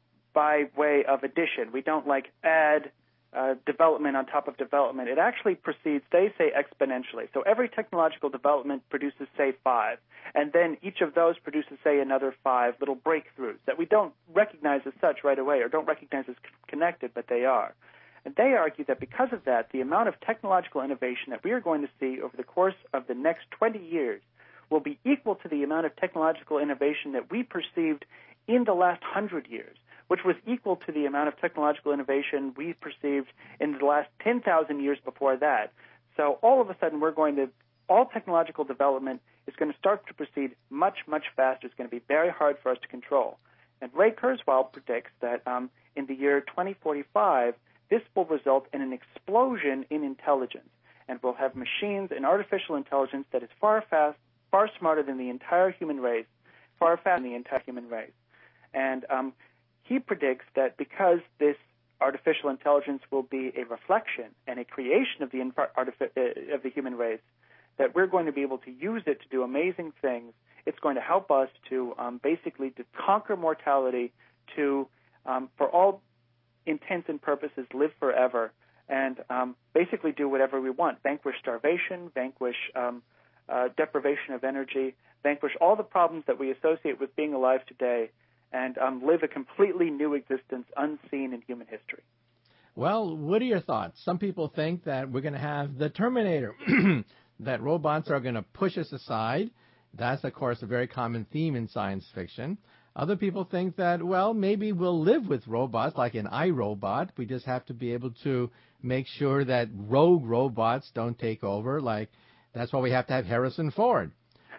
by way of addition. We don't like add uh, development on top of development. It actually proceeds, they say, exponentially. So every technological development produces, say, five, and then each of those produces, say, another five little breakthroughs that we don't recognize as such right away, or don't recognize as connected, but they are. And they argue that because of that, the amount of technological innovation that we are going to see over the course of the next twenty years will be equal to the amount of technological innovation that we perceived in the last one hundred years, which was equal to the amount of technological innovation we perceived in the last ten thousand years before that. So all of a sudden, we're going to, all technological development is going to start to proceed much, much faster. It's going to be very hard for us to control. And Ray Kurzweil predicts that um, in the year twenty forty-five, this will result in an explosion in intelligence, and we'll have machines and artificial intelligence that is far fast, far smarter than the entire human race, far faster than the entire human race. And um, he predicts that because this artificial intelligence will be a reflection and a creation of the inf- artific- uh, of the human race, that we're going to be able to use it to do amazing things. It's going to help us to um, basically to conquer mortality, to um, for all intents and purposes live forever, and um, basically do whatever we want. Vanquish starvation, vanquish um, uh, deprivation of energy, vanquish all the problems that we associate with being alive today, and um, live a completely new existence unseen in human history. Well, what are your thoughts? Some people think that we're going to have the Terminator, that robots are going to push us aside. That's, of course, a very common theme in science fiction. Other people think that, well, maybe we'll live with robots, like in iRobot. We just have to be able to make sure that rogue robots don't take over. Like, that's why we have to have Harrison Ford.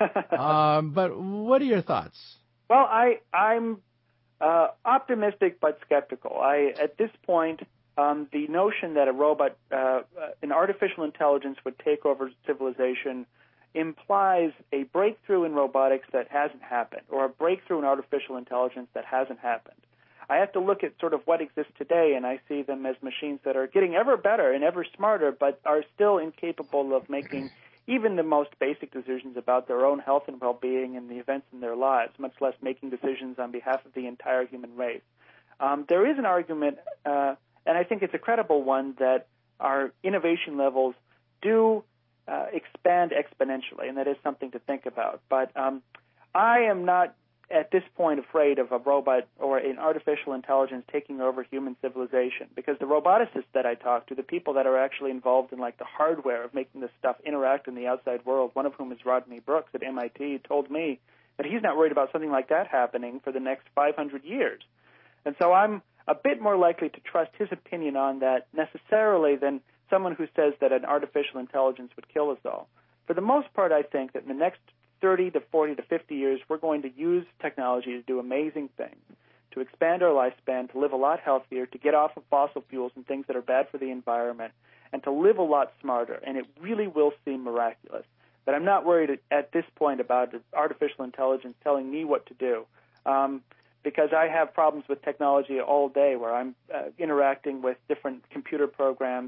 um, but what are your thoughts? Well, I, I'm uh, optimistic but skeptical. I, at this point, um, the notion that a robot, uh, an artificial intelligence would take over civilization implies a breakthrough in robotics that hasn't happened, or a breakthrough in artificial intelligence that hasn't happened. I have to look at sort of what exists today, and I see them as machines that are getting ever better and ever smarter, but are still incapable of making even the most basic decisions about their own health and well-being and the events in their lives, much less making decisions on behalf of the entire human race. Um, there is an argument, uh, and I think it's a credible one, that our innovation levels do Uh, expand exponentially, and that is something to think about. But um, I am not at this point afraid of a robot or an artificial intelligence taking over human civilization, because the roboticists that I talk to, the people that are actually involved in like the hardware of making this stuff interact in the outside world, one of whom is Rodney Brooks at M I T, told me that he's not worried about something like that happening for the next five hundred years. And so I'm a bit more likely to trust his opinion on that necessarily than someone who says that an artificial intelligence would kill us all. For the most part, I think that in the next thirty to forty to fifty years, we're going to use technology to do amazing things, to expand our lifespan, to live a lot healthier, to get off of fossil fuels and things that are bad for the environment, and to live a lot smarter. And it really will seem miraculous. But I'm not worried at this point about artificial intelligence telling me what to do. Um, because I have problems with technology all day where I'm uh, interacting with different computer programs,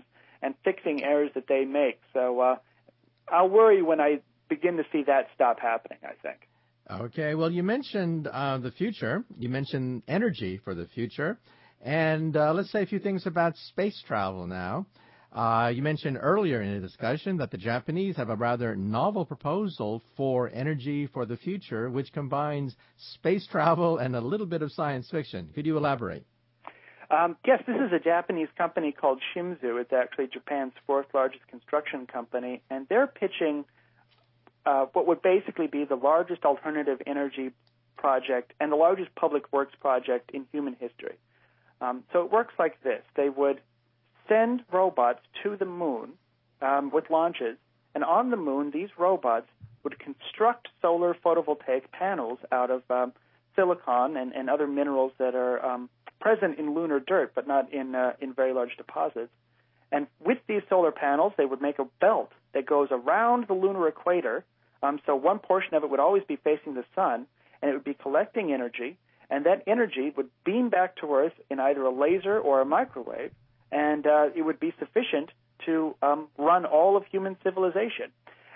and fixing errors that they make. So uh, I'll worry when I begin to see that stop happening, I think. Okay, well, you mentioned uh, the future. You mentioned energy for the future. And uh, let's say a few things about space travel now. Uh, you mentioned earlier in the discussion that the Japanese have a rather novel proposal for energy for the future, which combines space travel and a little bit of science fiction. Could you elaborate? Um, yes, this is a Japanese company called Shimizu. It's actually Japan's fourth largest construction company, and they're pitching uh, what would basically be the largest alternative energy project and the largest public works project in human history. Um, so it works like this. They would send robots to the moon um, with launches, and on the moon, these robots would construct solar photovoltaic panels out of um, silicon and, and other minerals that are um, present in lunar dirt, but not in uh, in very large deposits. And with these solar panels, they would make a belt that goes around the lunar equator. Um, so one portion of it would always be facing the sun, and it would be collecting energy, and that energy would beam back to Earth in either a laser or a microwave, and uh, it would be sufficient to um, run all of human civilization.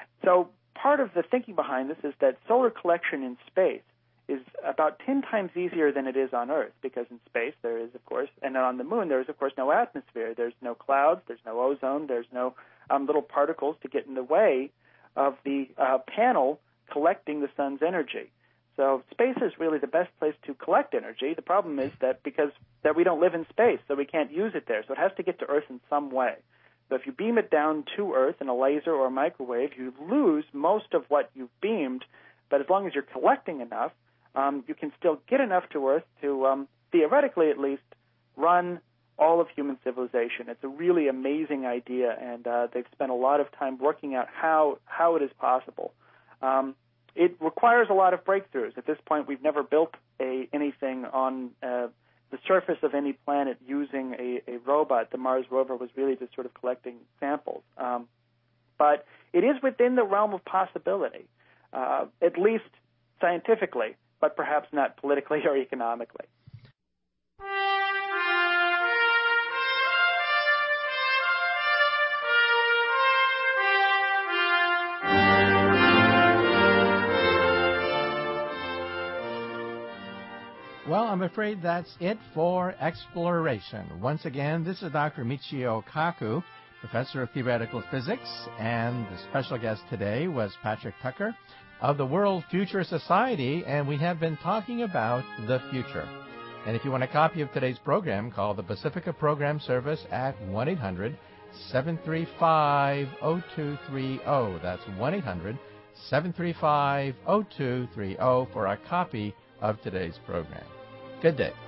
So part of the thinking behind this is that solar collection in space is about ten times easier than it is on Earth, because in space there is, of course, and on the moon there is, of course, no atmosphere. There's no clouds, there's no ozone, there's no um, little particles to get in the way of the uh, panel collecting the sun's energy. So space is really the best place to collect energy. The problem is that because that we don't live in space, so we can't use it there. So it has to get to Earth in some way. So if you beam it down to Earth in a laser or a microwave, you lose most of what you've beamed, but as long as you're collecting enough, um, you can still get enough to Earth to, um, theoretically at least, run all of human civilization. It's a really amazing idea, and uh, they've spent a lot of time working out how, how it is possible. Um, It requires a lot of breakthroughs. At this point, we've never built a, anything on uh, the surface of any planet using a, a robot. The Mars rover was really just sort of collecting samples. Um, but it is within the realm of possibility, uh, at least scientifically, but perhaps not politically or economically. Well, I'm afraid that's it for Exploration. Once again, this is Doctor Michio Kaku, Professor of Theoretical Physics, and the special guest today was Patrick Tucker of the World Future Society, and we have been talking about the future. And if you want a copy of today's program, call the Pacifica Program Service at one eight hundred seven three five zero two three zero. That's one eight hundred seven three five zero two three zero for a copy of today's program. Good day.